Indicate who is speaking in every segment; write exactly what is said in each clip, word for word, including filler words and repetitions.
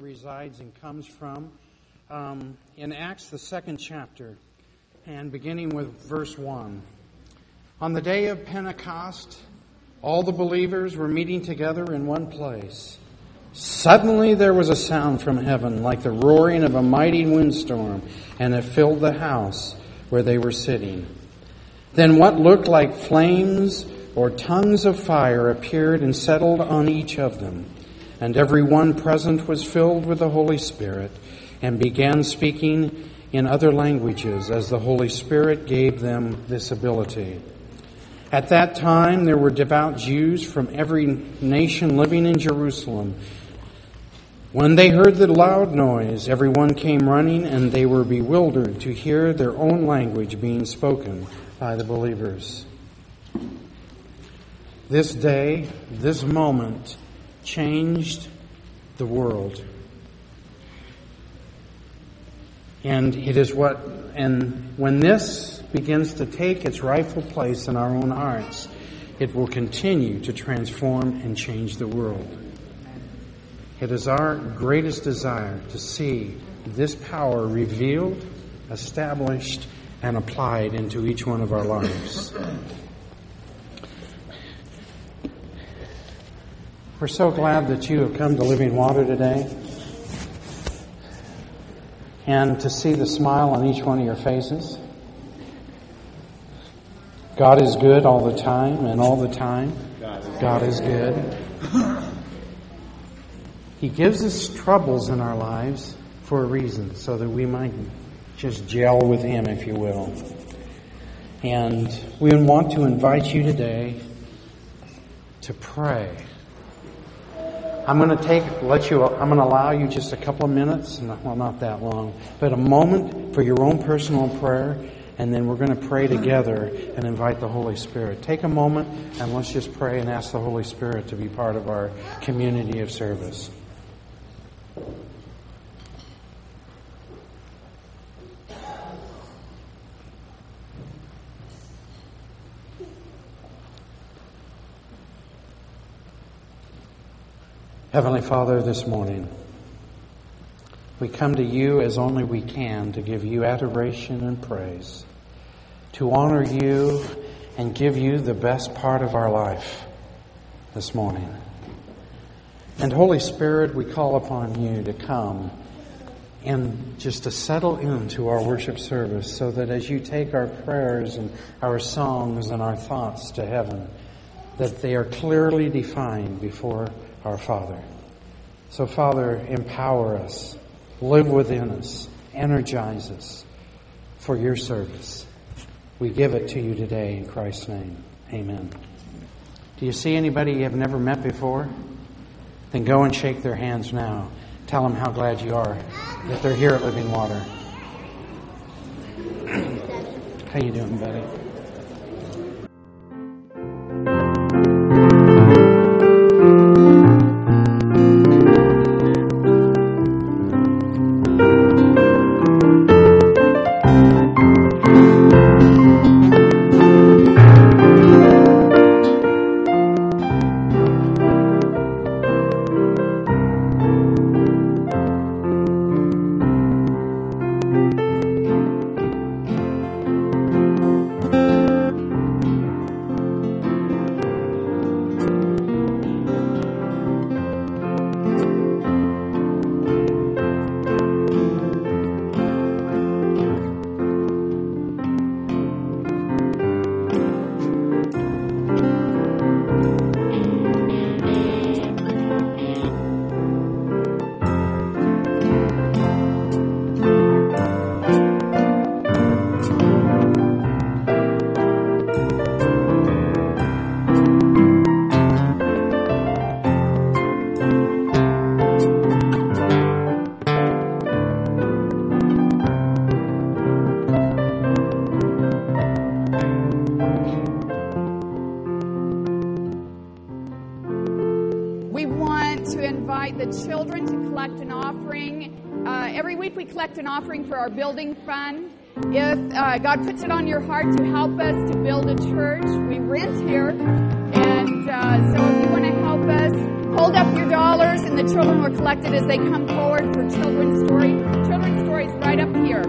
Speaker 1: resides and comes from. Um, in Acts, the second chapter, and beginning with verse one. On the day of Pentecost, all the believers were meeting together in one place. Suddenly there was a sound from heaven like the roaring of a mighty windstorm, and it filled the house where they were sitting. Then what looked like flames or tongues of fire appeared and settled on each of them. And every one present was filled with the Holy Spirit and began speaking in other languages as the Holy Spirit gave them this ability. At that time there were devout Jews from every nation living in Jerusalem. When they heard the loud noise, everyone came running, and they were bewildered to hear their own language being spoken by the believers. This day, this moment, changed the world. And it is what, and when this begins to take its rightful place in our own hearts, it will continue to transform and change the world. It is our greatest desire to see this power revealed, established, and applied into each one of our lives. We're so glad that you have come to Living Water today, and to see the smile on each one of your faces. God is good all the time, and all the time God is good. He gives us troubles in our lives for a reason, so that we might just gel with Him, if you will. And we want to invite you today to pray. I'm going to take, let you, I'm going to allow you just a couple of minutes, well, not that long, but a moment for your own personal prayer, and then we're going to pray together and invite the Holy Spirit. Take a moment and let's just pray and ask the Holy Spirit to be part of our community of service. Heavenly Father, this morning, we come to you as only we can to give you adoration and praise, to honor you and give you the best part of our life this morning. And Holy Spirit, we call upon you to come and just to settle into our worship service, so that as you take our prayers and our songs and our thoughts to heaven, that they are clearly defined before our Father. So, Father, empower us, live within us, energize us for your service. We give it to you today in Christ's name. Amen. Do you see anybody you have never met before? Then go and shake their hands now. Tell them how glad you are that they're here at Living Water. How you doing, buddy?
Speaker 2: Children to collect an offering. Uh, every week we collect an offering for our building fund. If uh, God puts it on your heart to help us to build a church, we rent here. And uh, so if you want to help us hold up your dollars, and the children were collected as they come forward for children's story. Children's stories right up here.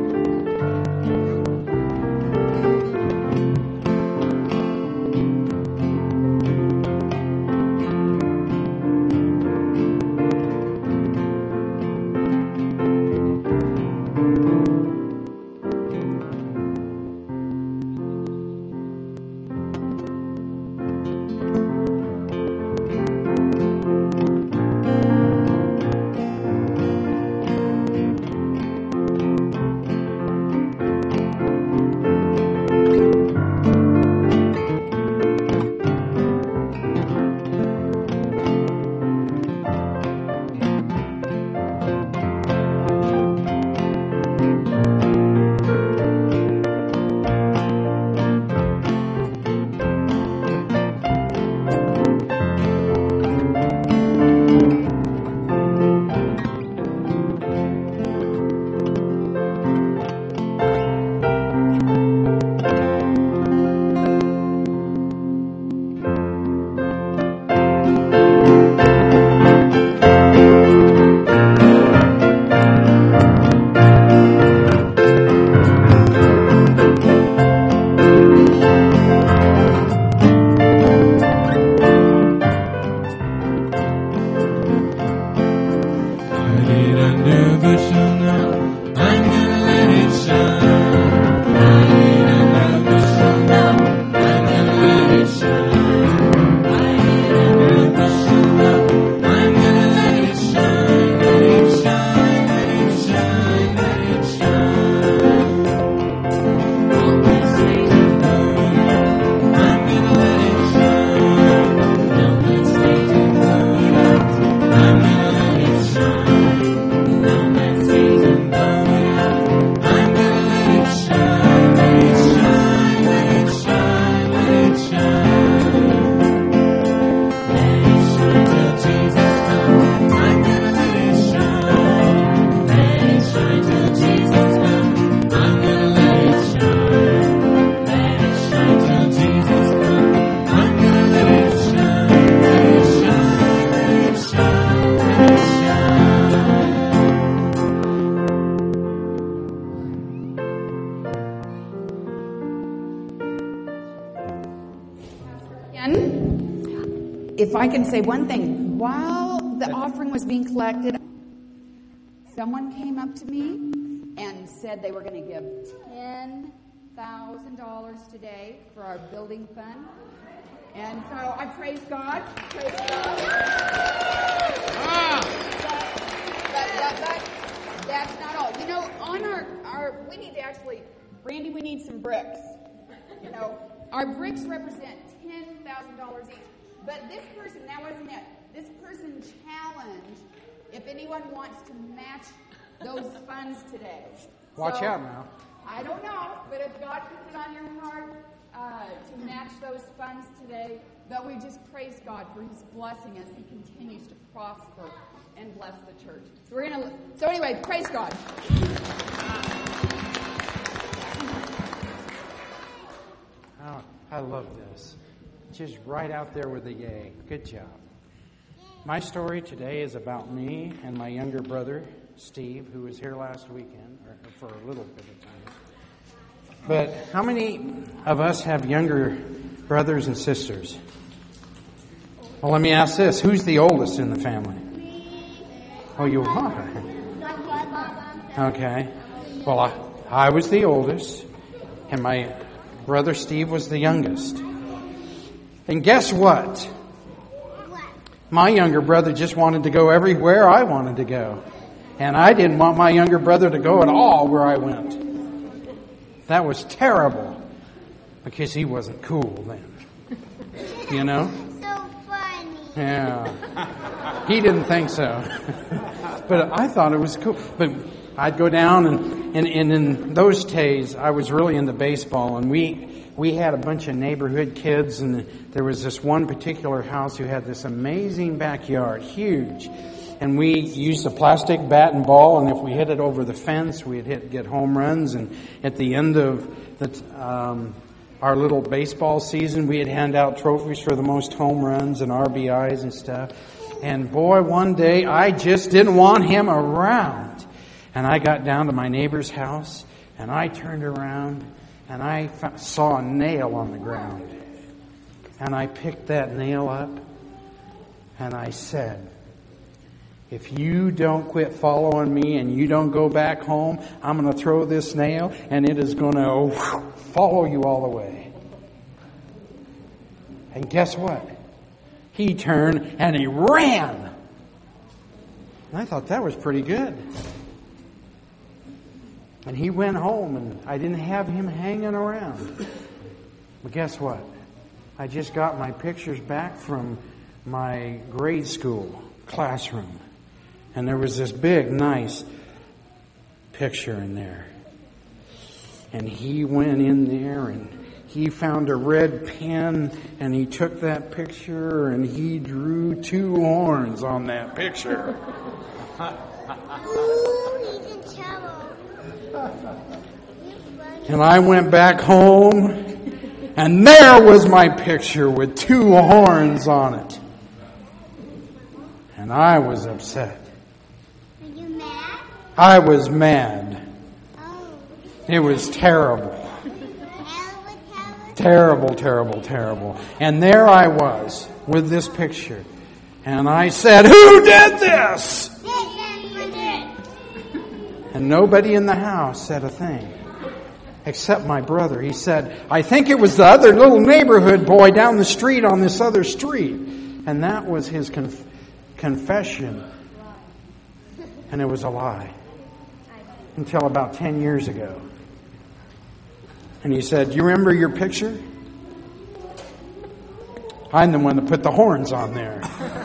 Speaker 2: If I can say one thing, while the offering was being collected, someone came up to me and said they were going to give ten thousand dollars today for our building fund. And so I praise God. Praise God. Ah. But, but, but that's not all. You know, on our, our, we need to actually, Randy, we need some bricks. You know, our bricks represent ten thousand dollars each. But this person, that wasn't it. This person challenged if anyone wants to match those funds today.
Speaker 1: Watch
Speaker 2: so,
Speaker 1: out now.
Speaker 2: I don't know, but if God puts it on your heart uh, to match those funds today, but we just praise God for His blessing as He continues to prosper and bless the church. So we're gonna. So anyway, praise God.
Speaker 1: Oh, I love this. Just right out there with the yay. Good job. My story today is about me and my younger brother, Steve, who was here last weekend, or for a little bit of time. But how many of us have younger brothers and sisters? Well, let me ask this. Who's the oldest in the family? Oh, you are? Okay. Well, I, I was the oldest, and my brother Steve was the youngest. And guess what? My younger brother just wanted to go everywhere I wanted to go. And I didn't want my younger brother to go at all where I went. That was terrible. Because he wasn't cool then. You know?
Speaker 3: So funny.
Speaker 1: Yeah. He didn't think so. But I thought it was cool. But I'd go down and, and, and in those days I was really into baseball, and we We had a bunch of neighborhood kids, and there was this one particular house who had this amazing backyard, huge. And we used a plastic bat and ball, and if we hit it over the fence, we'd hit get home runs. And at the end of the um, our little baseball season. We had hand out trophies for the most home runs and R B Is and stuff. And boy, one day I just didn't want him around. And I got down to my neighbor's house and I turned around and I f- saw a nail on the ground. And I picked that nail up and I said, if you don't quit following me and you don't go back home, I'm going to throw this nail and it is going to follow you all the way. And guess what? He turned and he ran. And I thought that was pretty good. And he went home and I didn't have him hanging around. But guess what? I just got my pictures back from my grade school classroom. And there was this big, nice picture in there. And he went in there and he found a red pen and he took that picture and he drew two horns on that picture.
Speaker 3: Ooh, he's in trouble.
Speaker 1: And I went back home and there was my picture with two horns on it. And I was upset.
Speaker 3: Are you mad?
Speaker 1: I was mad.
Speaker 3: Oh.
Speaker 1: It was terrible.
Speaker 3: Terrible, terrible.
Speaker 1: Terrible, terrible, terrible. And there I was with this picture. And I said, who did this? And nobody in the house said a thing. Except my brother. He said, I think it was the other little neighborhood boy down the street on this other street. And that was his conf- confession. And it was a lie. Until about ten years ago. And he said, you remember your picture? I'm the one that put the horns on there.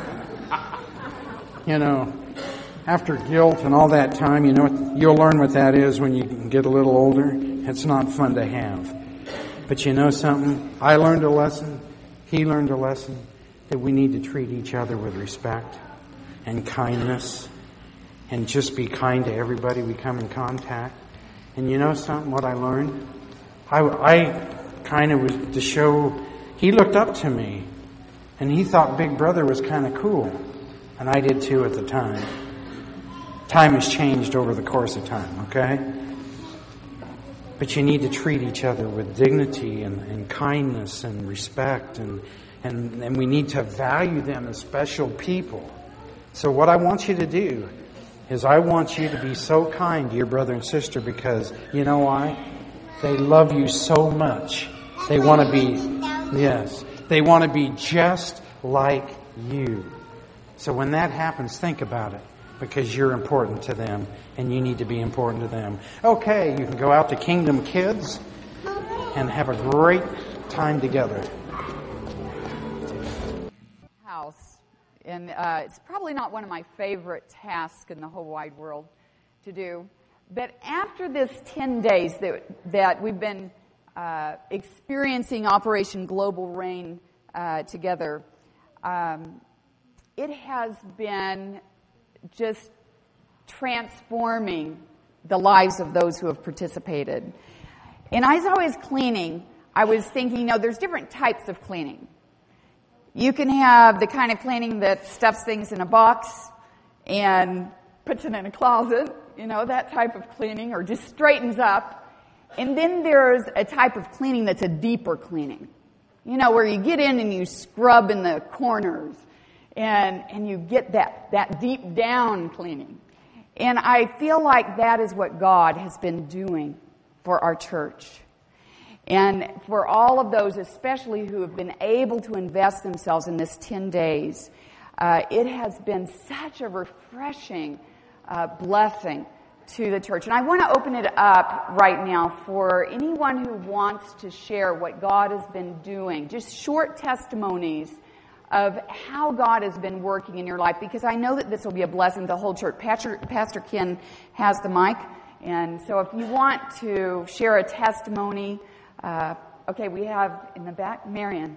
Speaker 1: You know, after guilt and all that time, you know, you'll learn what that is when you get a little older. It's not fun to have. But you know something? I learned a lesson. He learned a lesson that we need to treat each other with respect and kindness and just be kind to everybody we come in contact. And you know something? What I learned? I, I kind of was to show, he looked up to me and he thought Big Brother was kind of cool. And I did too at the time. Time has changed over the course of time, okay? But you need to treat each other with dignity and, and kindness and respect. And, and, and we need to value them as special people. So what I want you to do is I want you to be so kind to your brother and sister because, you know why? They love you so much. They want to be, yes, they want to be just like you. So when that happens, think about it. Because you're important to them and you need to be important to them. Okay, you can go out to Kingdom Kids and have a great time together.
Speaker 2: House. And uh, it's probably not one of my favorite tasks in the whole wide world to do. But after this ten days that, that we've been uh, experiencing Operation Global Rain uh, together, um, it has been just transforming the lives of those who have participated. And as I was cleaning, I was thinking, you know, there's different types of cleaning. You can have the kind of cleaning that stuffs things in a box and puts it in a closet, you know, that type of cleaning, or just straightens up. And then there's a type of cleaning that's a deeper cleaning, you know, where you get in and you scrub in the corners. And and you get that, that deep down cleaning. And I feel like that is what God has been doing for our church. And for all of those, especially who have been able to invest themselves in this ten days, uh, it has been such a refreshing uh, blessing to the church. And I want to open it up right now for anyone who wants to share what God has been doing. Just short testimonies of how God has been working in your life, because I know that this will be a blessing to the whole church. Pastor, Pastor Ken has the mic, and so if you want to share a testimony, uh, okay, we have in the back, Marion.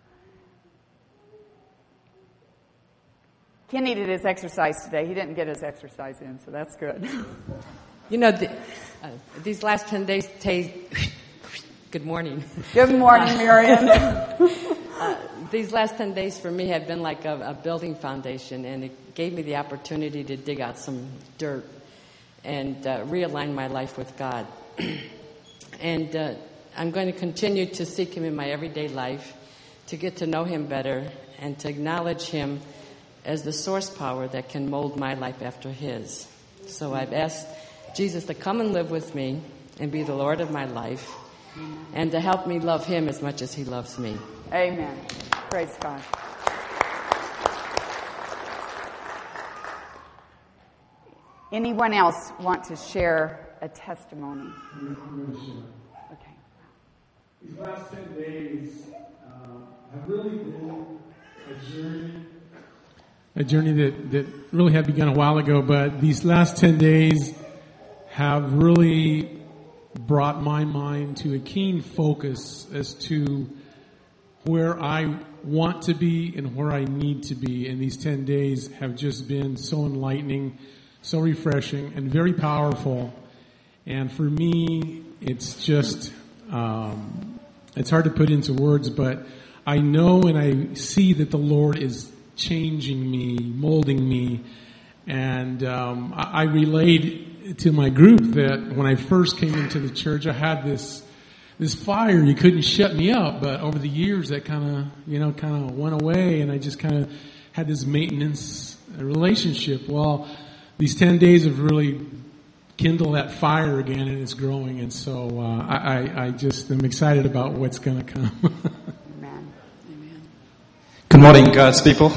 Speaker 2: Ken needed his exercise today. He didn't get his exercise in, so that's good.
Speaker 4: You know, the, uh, these last ten days, t- Good morning.
Speaker 2: Good morning, Marion.
Speaker 4: uh, these last ten days for me have been like a, a building foundation, and it gave me the opportunity to dig out some dirt and uh, realign my life with God. and uh, I'm going to continue to seek Him in my everyday life, to get to know Him better, and to acknowledge Him as the source power that can mold my life after His. So I've asked Jesus to come and live with me and be the Lord of my life, and to help me love Him as much as He loves me.
Speaker 2: Amen. Praise God. Anyone else want to share a testimony? Okay.
Speaker 5: These last ten days uh, have really been a journey. A journey that, that really had begun a while ago, but these last ten days have really brought my mind to a keen focus as to where I want to be and where I need to be. And these ten days have just been so enlightening, so refreshing, and very powerful. And for me, it's just, um, it's hard to put into words, but I know and I see that the Lord is changing me, molding me. And um, I, I relayed to my group that when I first came into the church, I had this this fire. You couldn't shut me up. But over the years, that kind of, you know, kind of went away, and I just kind of had this maintenance relationship. Well, these ten days have really kindled that fire again, and it's growing. And so uh, I, I, I just am excited about what's going to come.
Speaker 2: Amen. Amen.
Speaker 6: Good morning, God's people.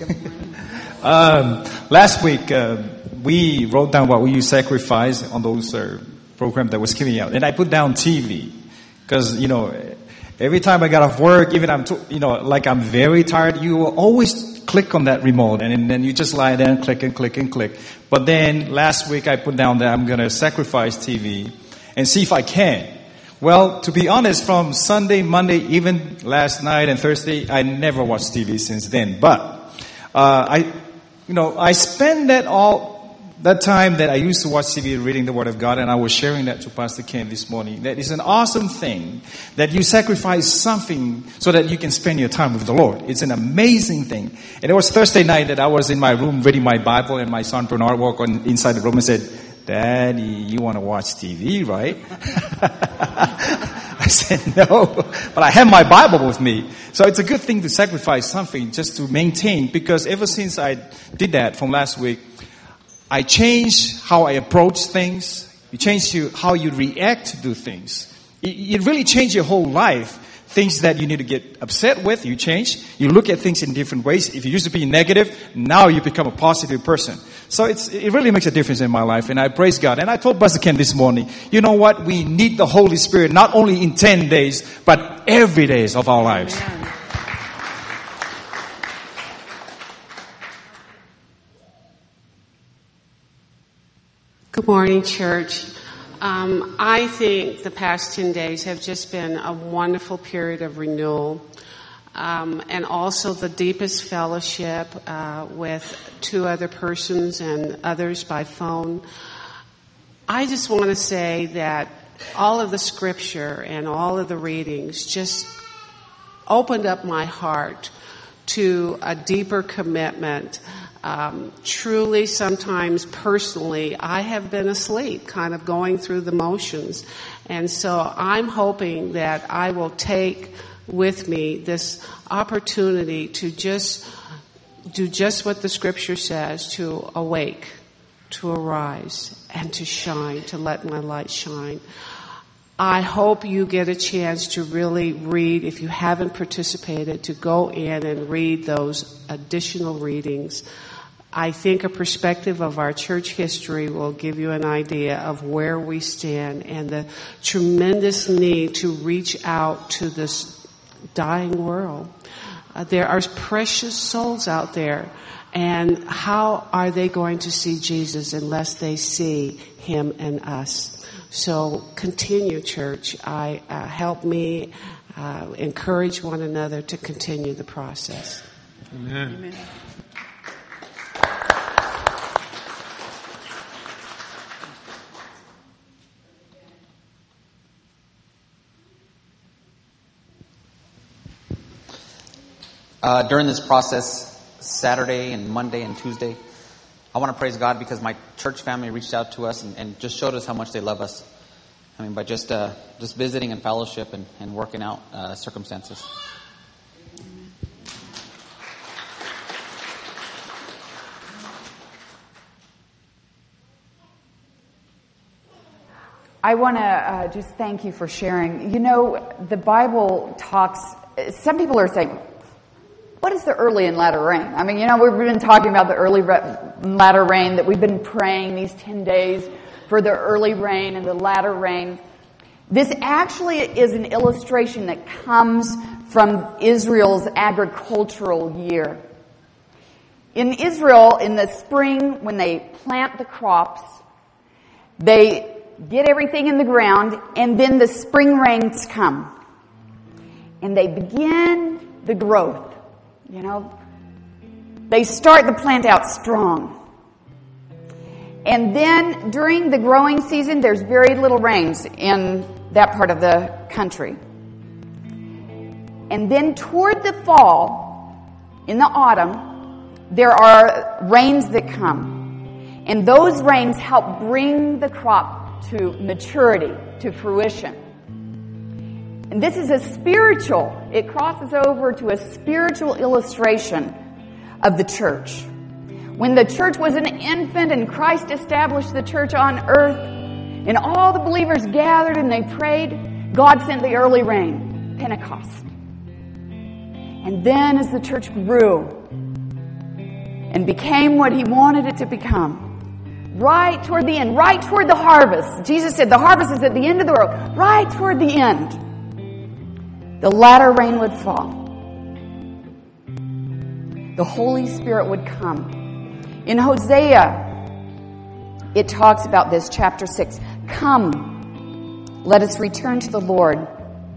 Speaker 6: um, last week, uh, we wrote down what we sacrifice on those uh, programs that was coming out. And I put down T V. Because, you know, every time I got off work, even I'm, t- you know, like I'm very tired, you will always click on that remote. And, and then you just lie there and click and click and click. But then last week I put down that I'm going to sacrifice T V and see if I can. Well, to be honest, from Sunday, Monday, even last night and Thursday, I never watched T V since then. But, uh, I, you know, I spend that all, that time that I used to watch T V reading the Word of God, and I was sharing that to Pastor Ken this morning. That is an awesome thing, that you sacrifice something so that you can spend your time with the Lord. It's an amazing thing. And it was Thursday night that I was in my room reading my Bible, and my son Bernard walked on inside the room and said, "Daddy, you want to watch T V, right?" I said, "No, but I have my Bible with me." So it's a good thing to sacrifice something just to maintain, because ever since I did that from last week, I changed how I approach things. You change you, how you react to things. It, it really changed your whole life. Things that you need to get upset with, you change. You look at things in different ways. If you used to be negative, now you become a positive person. So it's, it really makes a difference in my life, and I praise God. And I told Pastor Ken this morning, you know what? We need the Holy Spirit not only in ten days, but every day of our lives.
Speaker 2: Amen.
Speaker 7: Good morning, church. Um, I think the past ten days have just been a wonderful period of renewal, um, and also the deepest fellowship uh, with two other persons and others by phone. I just want to say that all of the scripture and all of the readings just opened up my heart to a deeper commitment. Um, truly, sometimes personally, I have been asleep, kind of going through the motions. And so I'm hoping that I will take with me this opportunity to just do just what the scripture says, to awake, to arise, and to shine, to let my light shine. I hope you get a chance to really read, if you haven't participated, to go in and read those additional readings. I think a perspective of our church history will give you an idea of where we stand and the tremendous need to reach out to this dying world. Uh, there are precious souls out there, and how are they going to see Jesus unless they see Him and us? So continue, church. I uh, help me uh, encourage one another to continue the process.
Speaker 5: Amen.
Speaker 2: Amen.
Speaker 8: uh, during this process, Saturday and Monday and Tuesday, I want to praise God because my church family reached out to us and, and just showed us how much they love us. I mean, by just uh, just visiting and fellowship and, and working out uh, circumstances.
Speaker 2: I want to uh, just thank you for sharing. You know, the Bible talks, some people are saying, what is the early and latter rain? I mean, you know, we've been talking about the early and latter rain, that we've been praying these ten days for the early rain and the latter rain. This actually is an illustration that comes from Israel's agricultural year. In Israel, in the spring, when they plant the crops, they get everything in the ground, and then the spring rains come. And they begin the growth, you know. They start the plant out strong. And then during the growing season, there's very little rains in that part of the country. And then toward the fall, in the autumn, there are rains that come. And those rains help bring the crop to maturity, to fruition. And this is a spiritual, it crosses over to a spiritual illustration of the church. When the church was an infant and Christ established the church on earth, and all the believers gathered and they prayed, God sent the early rain, Pentecost. And then as the church grew and became what He wanted it to become, right toward the end, right toward the harvest. Jesus said the harvest is at the end of the world. Right toward the end, the latter rain would fall. The Holy Spirit would come. In Hosea, it talks about this, chapter six. Come, let us return to the Lord.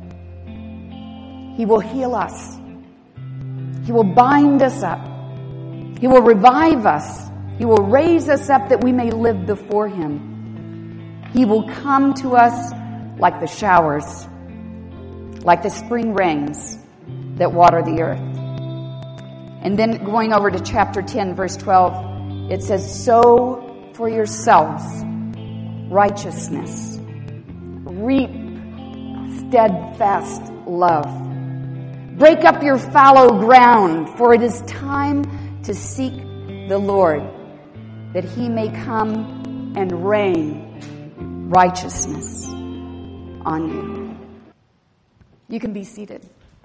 Speaker 2: He will heal us. He will bind us up. He will revive us. He will raise us up that we may live before Him. He will come to us like the showers, like the spring rains that water the earth. And then going over to chapter ten, verse twelve, it says, sow for yourselves righteousness. Reap steadfast love. Break up your fallow ground, for it is time to seek the Lord, that He may come and rain righteousness on you. You can be seated.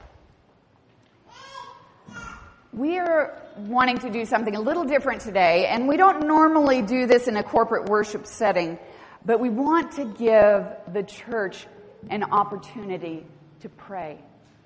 Speaker 2: We are wanting to do something a little different today, and we don't normally do this in a corporate worship setting, but we want to give the church an opportunity to pray.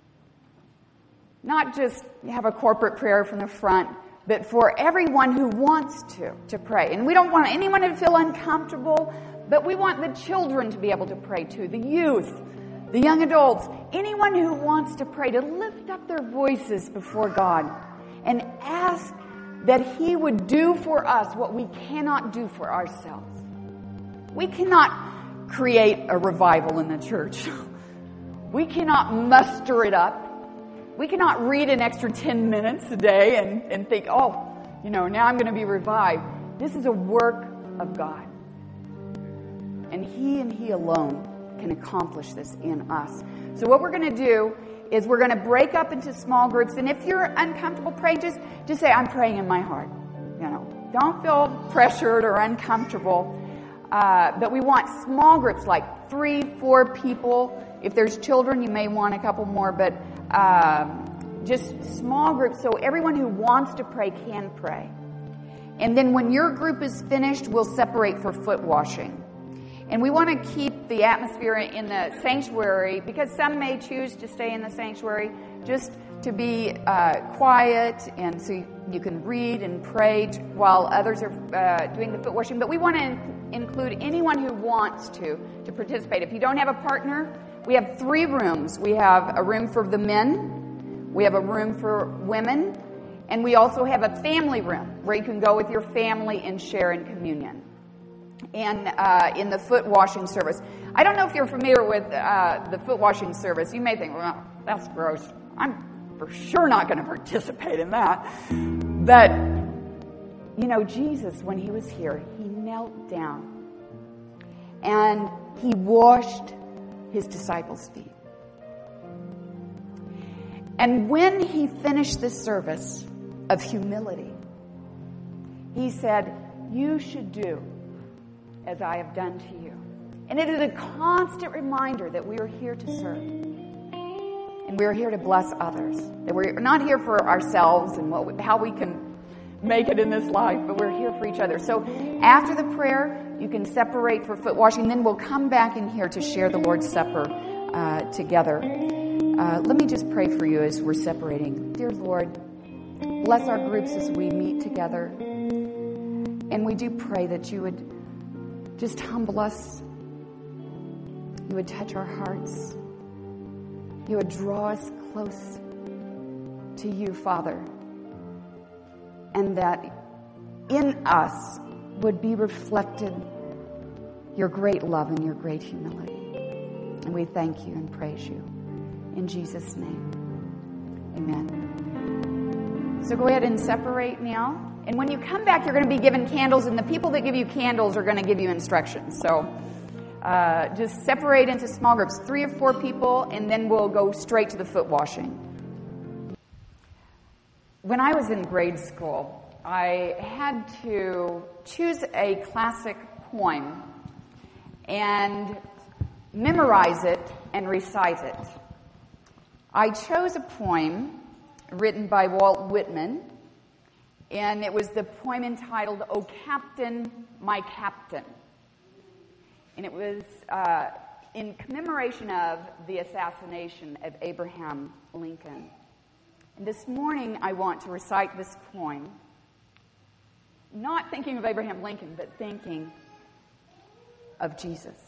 Speaker 2: Not just have a corporate prayer from the front, but for everyone who wants to, to pray. And we don't want anyone to feel uncomfortable, but we want the children to be able to pray too, the youth, the young adults, anyone who wants to pray, to lift up their voices before God and ask that He would do for us what we cannot do for ourselves. We cannot create a revival in the church. We cannot muster it up. We cannot read an extra ten minutes a day and, and think, oh, you know, now I'm going to be revived. This is a work of God. And He and He alone can accomplish this in us. So what we're going to do is we're going to break up into small groups. And if you're uncomfortable praying, just, just say, I'm praying in my heart. You know, don't feel pressured or uncomfortable. Uh, but we want small groups, like three, four people. If there's children, you may want a couple more, but um, just small groups so everyone who wants to pray can pray. And then when your group is finished, we'll separate for foot washing. And we want to keep the atmosphere in the sanctuary, because some may choose to stay in the sanctuary just to be uh, quiet, and so you, you can read and pray while others are uh, doing the foot washing. But we want to in- include anyone who wants to to participate. If you don't have a partner, we have three rooms. We have a room for the men, we have a room for women, and we also have a family room where you can go with your family and share in communion. And uh, in the foot washing service, I don't know if you're familiar with uh, the foot washing service. You may think, well, that's gross. I'm for sure not going to participate in that. But, you know, Jesus, when he was here, he knelt down and he washed his disciples' feet. And when he finished this service of humility, he said, you should do as I have done to you. And it is a constant reminder that we are here to serve. And we are here to bless others. That we're not here for ourselves and what we, how we can make it in this life, but we're here for each other. So after the prayer, you can separate for foot washing. Then we'll come back in here to share the Lord's Supper uh, together. Uh, let me just pray for you as we're separating. Dear Lord, bless our groups as we meet together. And we do pray that you would just humble us. You would touch our hearts. You would draw us close to you, Father. And that in us would be reflected your great love and your great humility. And we thank you and praise you. In Jesus' name, amen. So go ahead and separate now. And when you come back, you're going to be given candles, and the people that give you candles are going to give you instructions. So uh, just separate into small groups, three or four people, and then we'll go straight to the foot washing. When I was in grade school, I had to choose a classic poem and memorize it and recite it. I chose a poem written by Walt Whitman, and it was the poem entitled, "O Captain, My Captain." And it was uh, in commemoration of the assassination of Abraham Lincoln. And this morning I want to recite this poem, not thinking of Abraham Lincoln, but thinking of Jesus.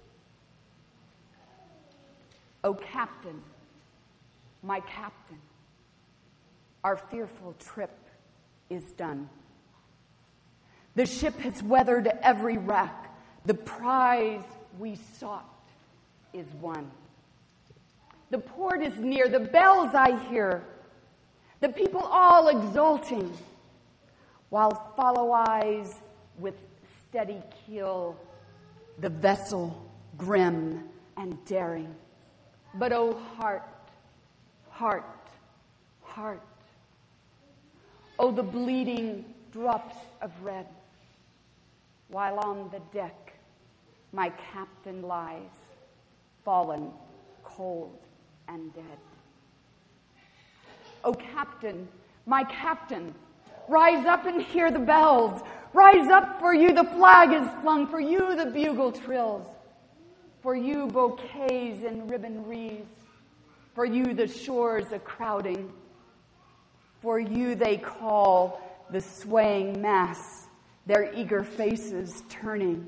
Speaker 2: O Captain, my captain, our fearful trip is done. The ship has weathered every wreck. The prize we sought is won. The port is near, the bells I hear, the people all exulting, while follow eyes with steady keel, the vessel grim and daring. But oh heart, heart, heart, oh the bleeding drops of red, while on the deck my captain lies, fallen, cold, and dead. O captain, my captain, rise up and hear the bells. Rise up, for you the flag is flung, for you the bugle trills, for you bouquets and ribbon wreaths, for you the shores a crowding, for you they call the swaying mass, their eager faces turning.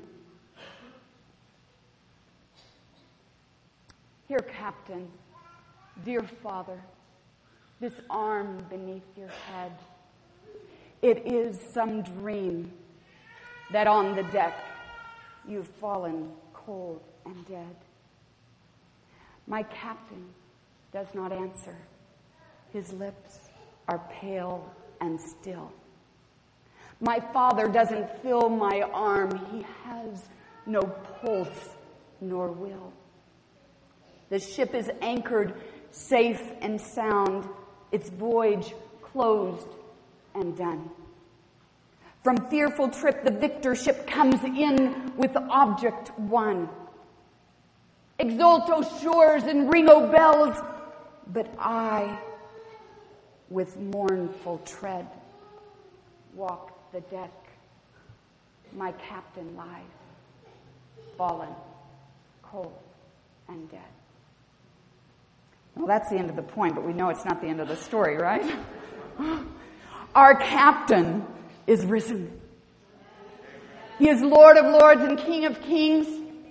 Speaker 2: Here, Captain, dear Father, this arm beneath your head, it is some dream that on the deck you've fallen cold and dead. My captain does not answer. His lips are pale and still. My father doesn't feel my arm. He has no pulse nor will. The ship is anchored safe and sound, its voyage closed and done. From fearful trip, the victor ship comes in with object won. Exult, O shores, and ring, O bells, but I, with mournful tread, walk the deck. My captain lies, fallen, cold, and dead. Well, that's the end of the poem, but we know it's not the end of the story, right? Our captain is risen. He is Lord of lords and King of kings.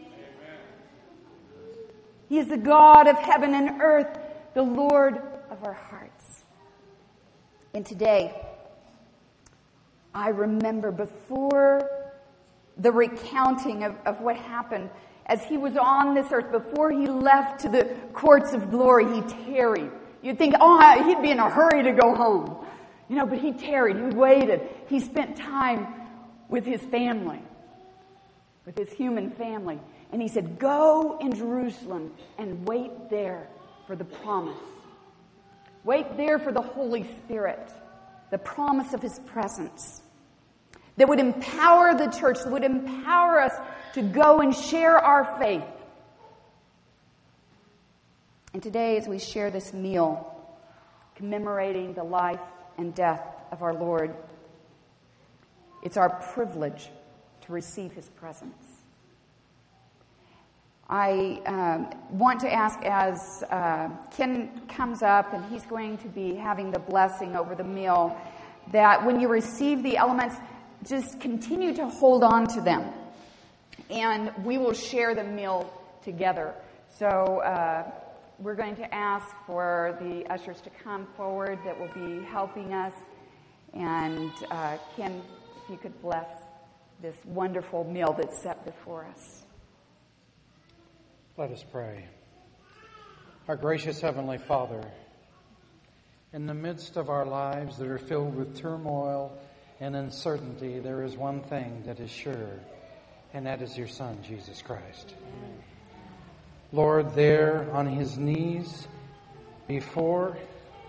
Speaker 2: He is the God of heaven and earth, the Lord of our hearts. And today, I remember before the recounting of, of what happened, as he was on this earth, before he left to the courts of glory, he tarried. You'd think, oh, he'd be in a hurry to go home. You know, but he tarried, he waited. He spent time with his family, with his human family. And he said, go in Jerusalem and wait there for the promise. Wait there for the Holy Spirit, the promise of his presence that would empower the church, that would empower us to go and share our faith. And today, as we share this meal, commemorating the life and death of our Lord, it's our privilege to receive his presence. I um, want to ask, as uh, Ken comes up and he's going to be having the blessing over the meal, that when you receive the elements, just continue to hold on to them. And we will share the meal together. So uh, we're going to ask for the ushers to come forward that will be helping us. And uh, Ken, if you could bless this wonderful meal that's set before us.
Speaker 1: Let us pray. Our gracious Heavenly Father, in the midst of our lives that are filled with turmoil and uncertainty, there is one thing that is sure, and that is your Son, Jesus Christ. Amen. Lord, there on his knees before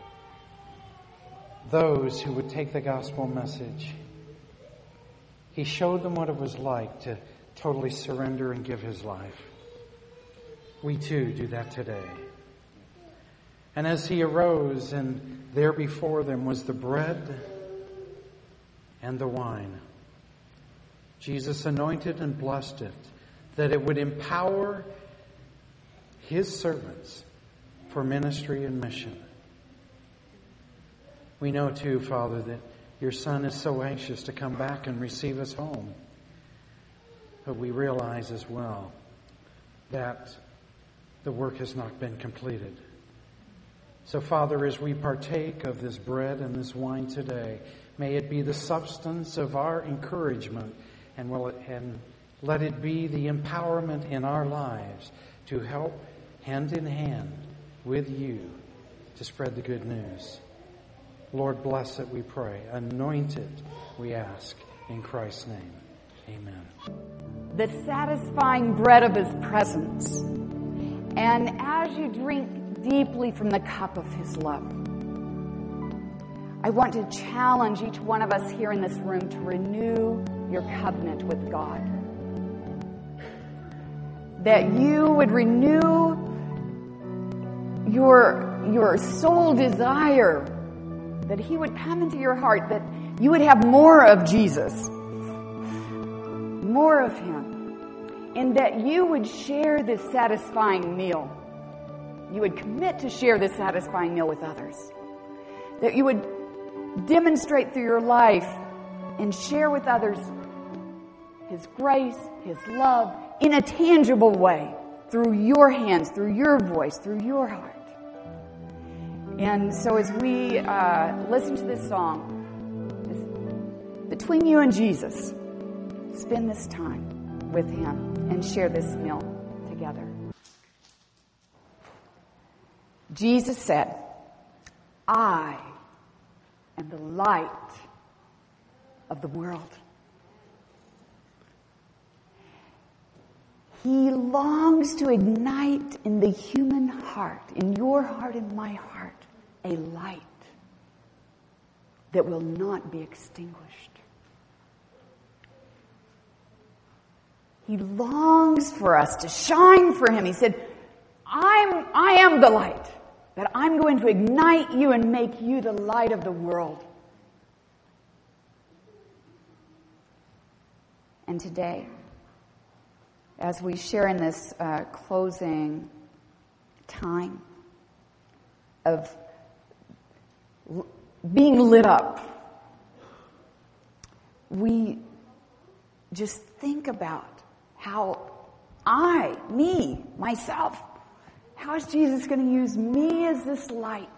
Speaker 1: those who would take the gospel message, he showed them what it was like to totally surrender and give his life. We too do that today. And as he arose, and there before them was the bread and the wine, Jesus anointed and blessed it, that it would empower his servants for ministry and mission. We know too, Father, that your Son is so anxious to come back and receive us home. But we realize as well that the work has not been completed. So, Father, as we partake of this bread and this wine today, may it be the substance of our encouragement, and, will it, and let it be the empowerment in our lives to help hand in hand with you to spread the good news. Lord, bless it, we pray. Anoint it, we ask. In Christ's name, amen.
Speaker 2: The satisfying bread of his presence. And as you drink deeply from the cup of his love, I want to challenge each one of us here in this room to renew your covenant with God. That you would renew your, your soul desire, that he would come into your heart, that you would have more of Jesus, more of him. And that you would share this satisfying meal. You would commit to share this satisfying meal with others. That you would demonstrate through your life and share with others his grace, his love, in a tangible way, through your hands, through your voice, through your heart. And so as we uh, listen to this song, this, between you and Jesus, spend this time with him and share this meal together. Jesus said, I am the light of the world. He longs to ignite in the human heart, in your heart and my heart, a light that will not be extinguished. He longs for us to shine for him. He said, I'm, I am the light, that I'm going to ignite you and make you the light of the world. And today, as we share in this uh, closing time of l- being lit up, we just think about how I, me, myself, how is Jesus going to use me as this light?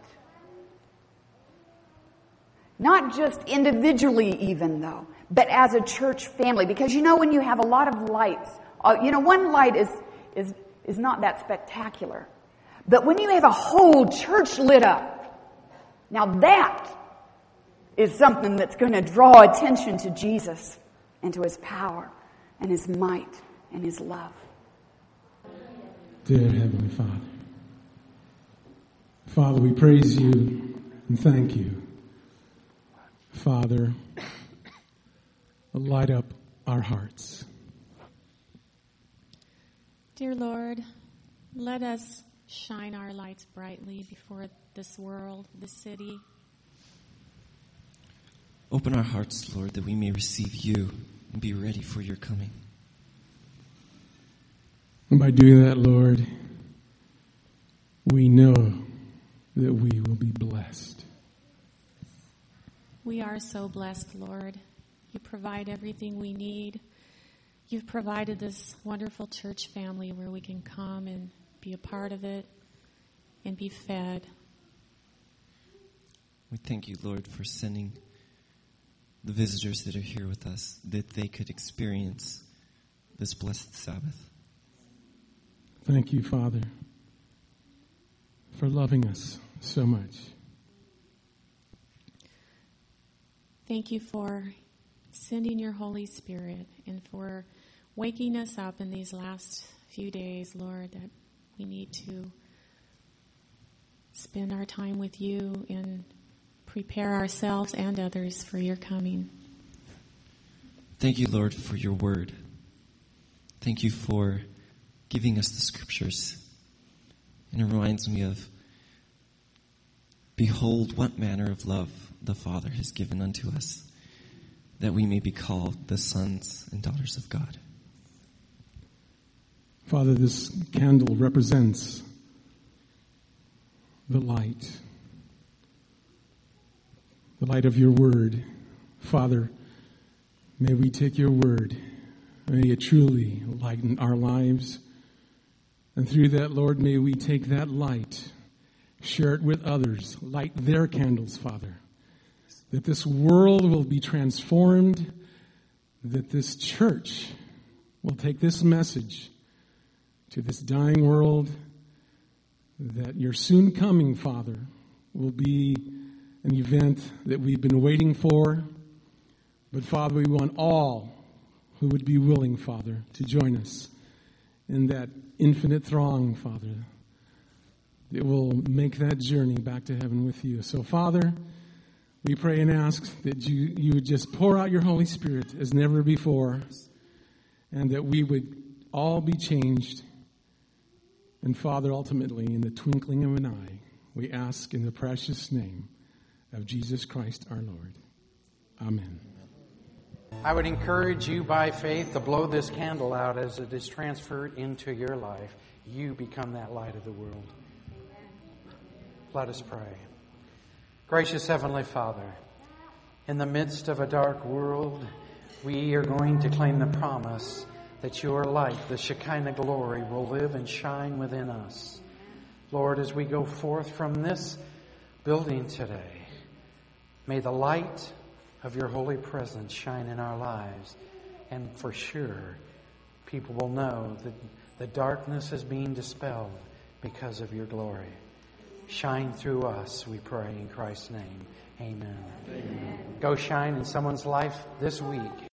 Speaker 2: Not just individually even, though, but as a church family. Because you know, when you have a lot of lights, uh, you know, one light is, is, is not that spectacular. But when you have a whole church lit up, Now that is something that's going to draw attention to Jesus and to his power and his might and his love.
Speaker 5: Dear Heavenly Father, Father, we praise you and thank you. Father, light up our hearts.
Speaker 9: Dear Lord, let us shine our lights brightly before this world, this city.
Speaker 10: Open our hearts, Lord, that we may receive you and be ready for your coming.
Speaker 5: And by doing that, Lord, we know that we will be blessed.
Speaker 9: We are so blessed, Lord. You provide everything we need. You've provided this wonderful church family where we can come and be a part of it and be fed.
Speaker 10: We thank you, Lord, for sending the visitors that are here with us, that they could experience this blessed Sabbath.
Speaker 5: Thank you, Father, for loving us so much.
Speaker 9: Thank you for sending your Holy Spirit and for waking us up in these last few days, Lord, that we need to spend our time with you and prepare ourselves and others for your coming.
Speaker 10: Thank you, Lord, for your word. Thank you for giving us the scriptures. And it reminds me of, behold, what manner of love the Father has given unto us, that we may be called the sons and daughters of God.
Speaker 5: Father, this candle represents the light, the light of your word. Father, may we take your word, may it truly lighten our lives. And through that, Lord, may we take that light, share it with others, light their candles, Father, that this world will be transformed, that this church will take this message to this dying world, that your soon coming, Father, will be an event that we've been waiting for. But, Father, we want all who would be willing, Father, to join us in that infinite throng, Father, that will make that journey back to heaven with you. So, Father, we pray and ask that you, you would just pour out your Holy Spirit as never before, and that we would all be changed. And, Father, ultimately, in the twinkling of an eye, we ask in the precious name of Jesus Christ our Lord. Amen.
Speaker 1: I would encourage you by faith to blow this candle out as it is transferred into your life. You become that light of the world. Let us pray. Gracious Heavenly Father, in the midst of a dark world, we are going to claim the promise that your light, the Shekinah glory, will live and shine within us. Lord, as we go forth from this building today, may the light of your holy presence shine in our lives. And for sure, people will know that the darkness is being dispelled because of your glory. Shine through us, we pray in Christ's name. Amen. Amen. Go shine in someone's life this week.